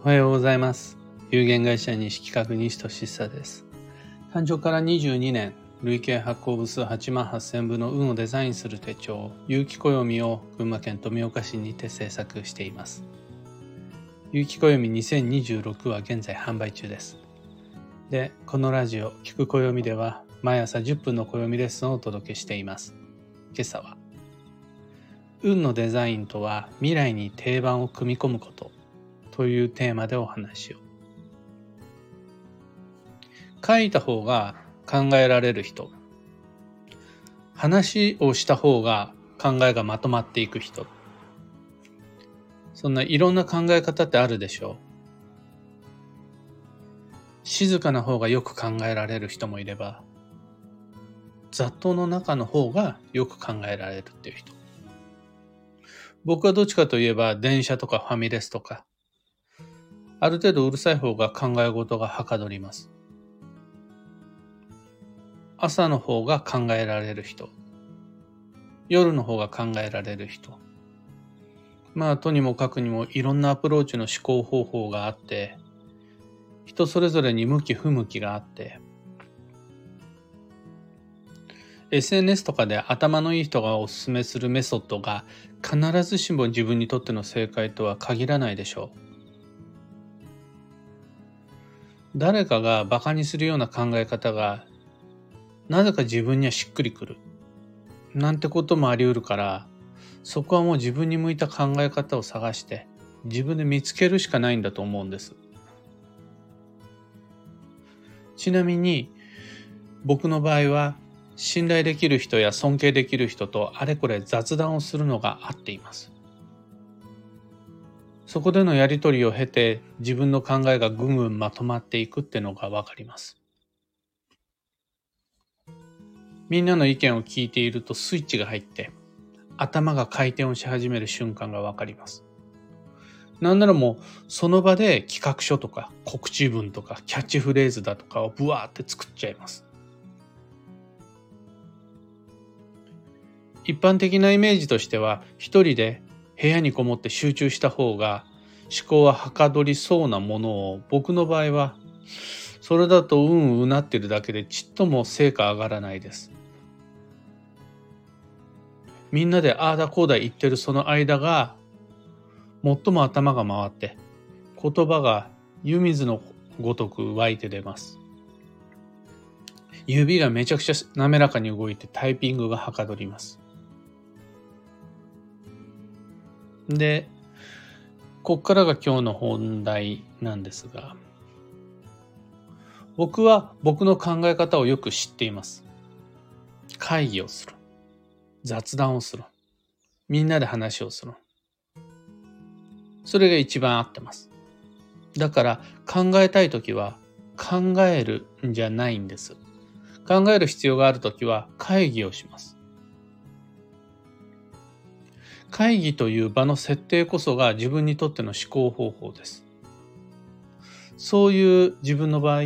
おはようございます。有限会社西企画西俊久です。誕生から22年、累計発行部数8万8000部の運をデザインする手帳、有機暦を群馬県富岡市にて制作しています。有機暦2026は現在販売中です。で、このラジオ、聞く暦では毎朝10分の暦レッスンをお届けしています。今朝は、運のデザインとは未来に定番を組み込むことというテーマでお話を。書いた方が考えられる人、話をした方が考えがまとまっていく人、そんないろんな考え方ってあるでしょう。静かな方がよく考えられる人もいれば、雑踏の中の方がよく考えられるっていう人。僕はどっちかといえば電車とかファミレスとか、ある程度うるさい方が考え事がはかどります。朝の方が考えられる人、夜の方が考えられる人。とにもかくにもいろんなアプローチの思考方法があって、人それぞれに向き不向きがあって、SNS とかで頭のいい人がおすすめするメソッドが必ずしも自分にとっての正解とは限らないでしょう。誰かがバカにするような考え方がなぜか自分にはしっくりくるなんてこともあり得るから、そこはもう自分に向いた考え方を探して自分で見つけるしかないんだと思うんです。ちなみに僕の場合は信頼できる人や尊敬できる人とあれこれ雑談をするのが合っています。そこでのやりとりを経て自分の考えがぐんぐんまとまっていくってのがわかります。みんなの意見を聞いているとスイッチが入って頭が回転をし始める瞬間がわかります。なんならもうその場で企画書とか告知文とかキャッチフレーズだとかをブワーって作っちゃいます。一般的なイメージとしては一人で部屋にこもって集中した方が思考ははかどりそうなものを、僕の場合はそれだとうなってるだけでちっとも成果上がらないです。みんなでああだこうだ言ってるその間が最も頭が回って言葉が湯水のごとく湧いて出ます。指がめちゃくちゃ滑らかに動いてタイピングがはかどります。で、こっからが今日の本題なんですが、僕は僕の考え方をよく知っています。会議をする。雑談をする。みんなで話をする。それが一番合ってます。だから考えたいときは考えるんじゃないんです。考える必要があるときは会議をします。会議という場の設定こそが自分にとっての思考方法です。そういう自分の場合、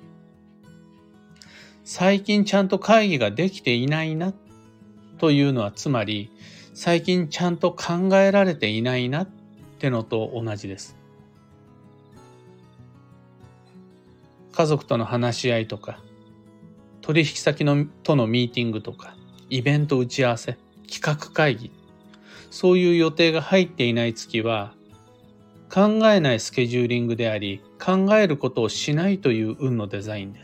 最近ちゃんと会議ができていないなというのは、つまり最近ちゃんと考えられていないなってのと同じです。家族との話し合いとか、取引先とのミーティングとか、イベント打ち合わせ、企画会議、そういう予定が入っていない月は、考えないスケジューリングであり、考えることをしないという運のデザインです。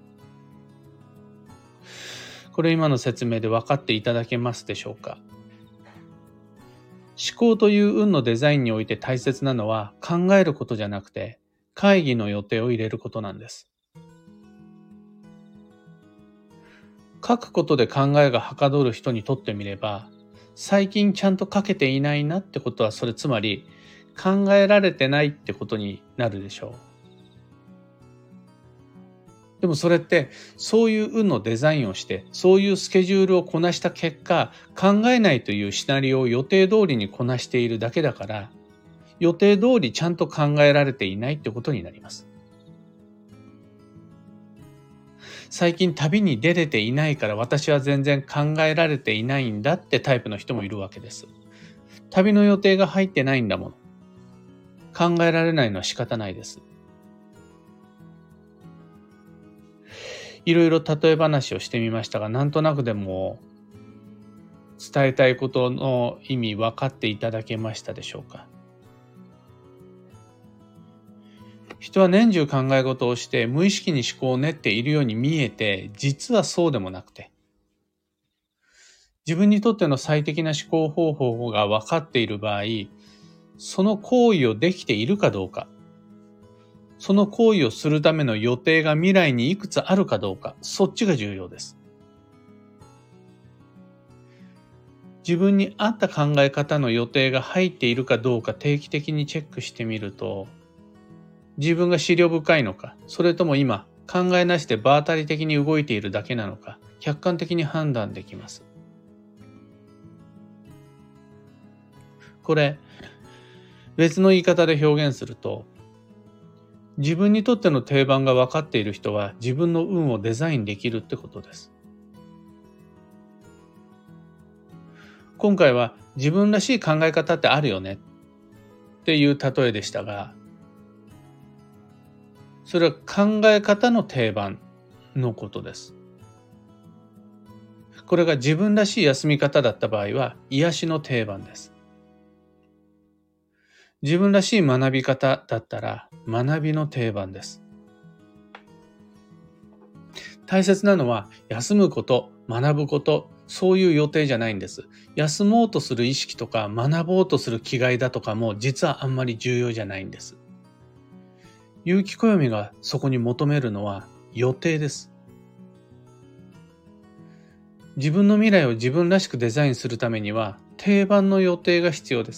これ今の説明で分かっていただけますでしょうか？思考という運のデザインにおいて大切なのは考えることじゃなくて、会議の予定を入れることなんです。書くことで考えがはかどる人にとってみれば、最近ちゃんと書けていないなってことは、それつまり考えられてないってことになるでしょう。でもそれってそういう運のデザインをして、そういうスケジュールをこなした結果、考えないというシナリオを予定通りにこなしているだけだから、予定通りちゃんと考えられていないってことになります。最近旅に出れていないから私は全然考えられていないんだってタイプの人もいるわけです。旅の予定が入ってないんだもの。 考えられないのは仕方ないです。いろいろ例え話をしてみましたが、なんとなくでも伝えたいことの意味分かっていただけましたでしょうか。人は年中考え事をして無意識に思考を練っているように見えて、実はそうでもなくて、自分にとっての最適な思考方法が分かっている場合、その行為をできているかどうか、その行為をするための予定が未来にいくつあるかどうか、そっちが重要です。自分に合った考え方の予定が入っているかどうか定期的にチェックしてみると、自分が思慮深いのか、それとも今考えなしで場当たり的に動いているだけなのか、客観的に判断できます。これ、別の言い方で表現すると、自分にとっての定番が分かっている人は自分の運をデザインできるってことです。今回は自分らしい考え方ってあるよねっていう例えでしたが、それは考え方の定番のことです。これが自分らしい休み方だった場合は癒しの定番です。自分らしい学び方だったら学びの定番です。大切なのは休むこと、学ぶこと、そういう予定じゃないんです。休もうとする意識とか学ぼうとする気概だとかも実はあんまり重要じゃないんです。結城暦がそこに求めるのは予定です。自分の未来を自分らしくデザインするためには定番の予定が必要です。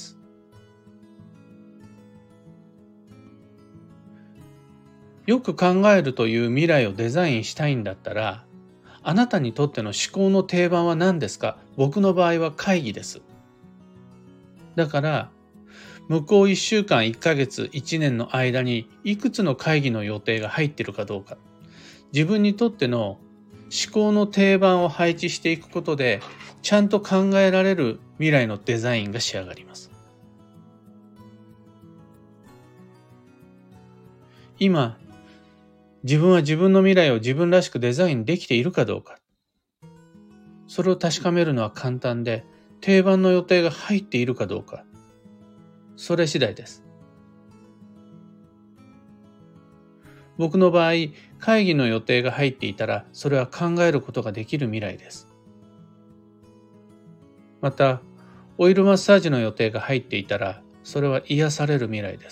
よく考えるという未来をデザインしたいんだったら、あなたにとっての思考の定番は何ですか？僕の場合は会議です。だから、向こう1週間、1ヶ月、1年の間にいくつの会議の予定が入っているかどうか、自分にとっての思考の定番を配置していくことで、ちゃんと考えられる未来のデザインが仕上がります。今、自分は自分の未来を自分らしくデザインできているかどうか。それを確かめるのは簡単で、定番の予定が入っているかどうか。それ次第です。僕の場合、会議の予定が入っていたら、それは考えることができる未来です。また、オイルマッサージの予定が入っていたら、それは癒される未来です。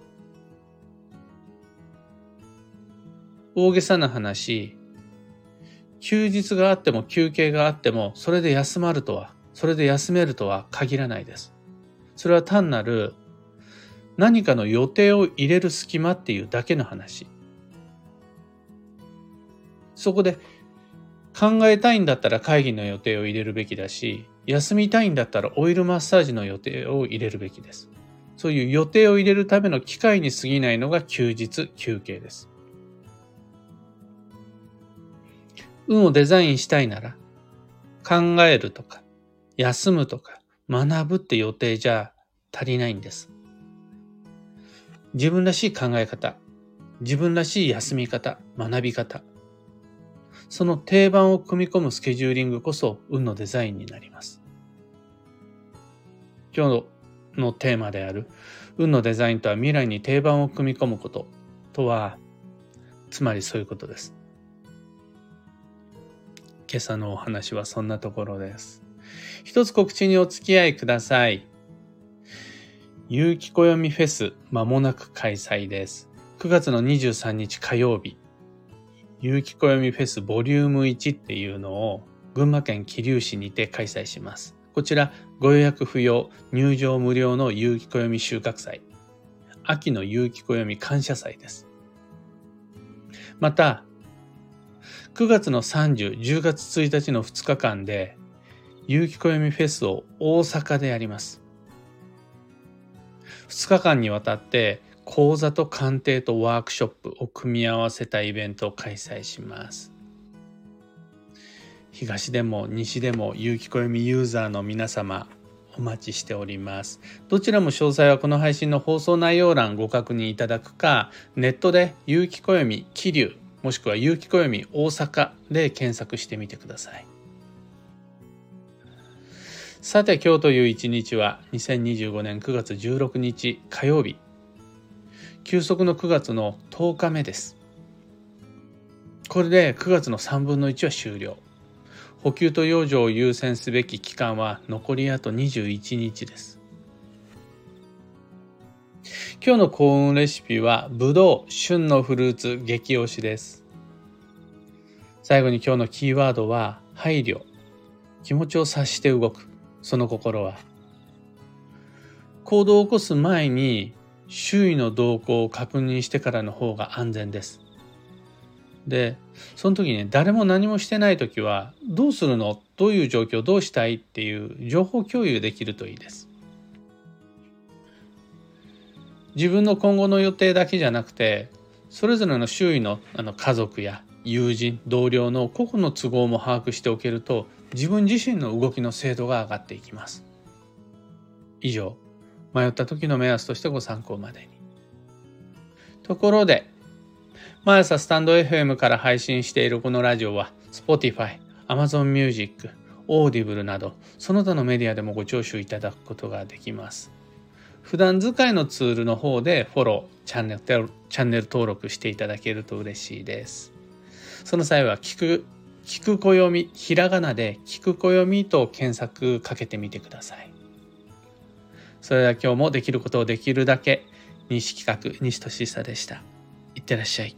大げさな話、休日があっても休憩があっても、それで休めるとは限らないです。それは単なる何かの予定を入れる隙間っていうだけの話。そこで考えたいんだったら会議の予定を入れるべきだし、休みたいんだったらオイルマッサージの予定を入れるべきです。そういう予定を入れるための機会に過ぎないのが休日、休憩です。運をデザインしたいなら、考えるとか、休むとか、学ぶって予定じゃ足りないんです。自分らしい考え方、自分らしい休み方、学び方、その定番を組み込むスケジューリングこそ運のデザインになります。今日のテーマである運のデザインとは未来に定番を組み込むこととは、つまりそういうことです。今朝のお話はそんなところです。一つ告知にお付き合いください。有機暦フェス間もなく開催です。9月の23日火曜日、有機暦フェスボリューム1っていうのを群馬県桐生市にて開催します。こちらご予約不要、入場無料の有機暦収穫祭、秋の有機暦感謝祭です。また、9月の30、10月1日の2日間で有機暦フェスを大阪でやります。2日間にわたって講座と鑑定とワークショップを組み合わせたイベントを開催します。東でも西でも有機暦ユーザーの皆様、 お待ちしております。どちらも詳細はこの配信の放送内容欄ご確認いただくか、ネットで有機暦桐生もしくは有機暦大阪で検索してみてください。さて今日という一日は2025年9月16日火曜日、休息の9月の10日目です。これで9月の3分の1は終了。補給と養生を優先すべき期間は残りあと21日です。今日の幸運レシピはぶどう、旬のフルーツ激推しです。最後に今日のキーワードは配慮。気持ちを察して動く。その心は行動を起こす前に周囲の動向を確認してからの方が安全です。で、その時に誰も何もしてない時はどうするの？どういう状況？どうしたい？っていう情報共有できるといいです。自分の今後の予定だけじゃなくて、それぞれの周囲の家族や友人、同僚の個々の都合も把握しておけると、自分自身の動きの精度が上がっていきます。以上、迷った時の目安としてご参考までに。ところで、毎朝スタンド FM から配信しているこのラジオは Spotify、Amazon Music、Audible などその他のメディアでもご聴取いただくことができます。普段使いのツールの方でフォロー、チャンネル登録していただけると嬉しいです。その際は聞く暦、ひらがなで聞く暦と検索かけてみてください。それでは今日もできることをできるだけ、西企画西俊久でした。いってらっしゃい。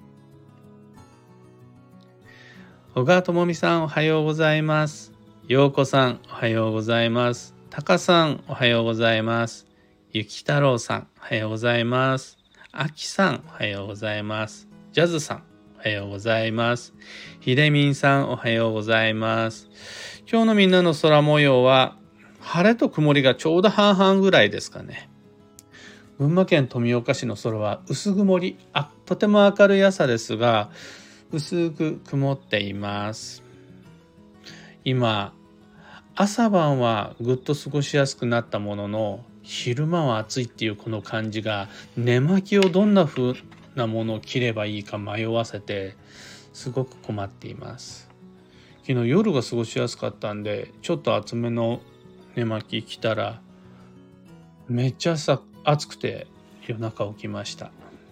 小川智美さんおはようございます。陽子さんおはようございます。タカさんおはようございます。ゆき太郎さんおはようございます。あきさんおはようございます。ジャズさんおはようございます。ひでみんさんおはようございます。今日のみんなの空模様は晴れと曇りがちょうど半々ぐらいですかね。群馬県富岡市の空は薄曇り、とても明るい朝ですが薄く曇っています。今朝晩はぐっと過ごしやすくなったものの、昼間は暑いっていうこの感じが、寝巻きをどんな風なものを着ればいいか迷わせてすごく困っています。昨日夜が過ごしやすかったんでちょっと厚めの寝巻き着たらめっちゃ暑くて夜中起きました。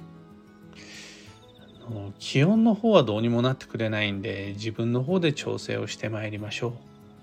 気温の方はどうにもなってくれないんで、自分の方で調整をしてまいりましょう。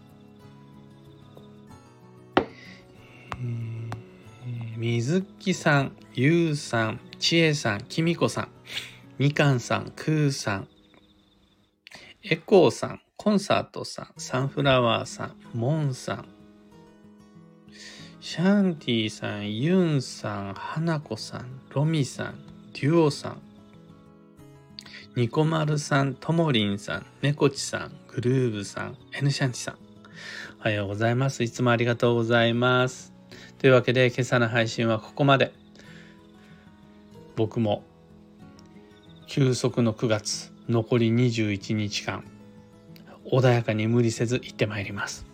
水木さん、ゆうさん、ちえさん、きみこさん、みかんさん、くーさん、エコーさん、コンサートさん、サンフラワーさん、モンさん、シャンティさん、ユンさん、はなこさん、ロミさん、デュオさん、ニコマルさん、ともりんさん、ねこちさん、グルーブさん、Nシャンチさん、おはようございます。いつもありがとうございます。というわけで今朝の配信はここまで。僕も休息の9月残り21日間穏やかに無理せず行ってまいります。